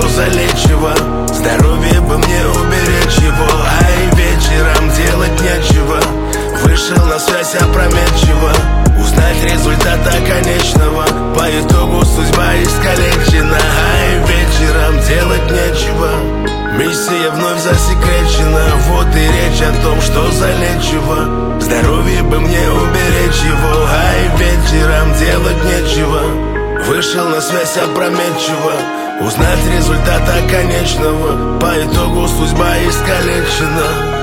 что залечиво. Здоровье бы мне уберечь его, а и вечером делать нечего. Вышел на связь опрометчиво, узнать результата конечного. По итогу судьба искалечена, а и вечером делать нечего. Миссия вновь засекречена, вот и речь о том, что залечиво. Здоровье бы мне уберечь его, а и вечером делать нечего. Вышел на связь опрометчиво, узнать результата конечного. По итогу судьба искалечена.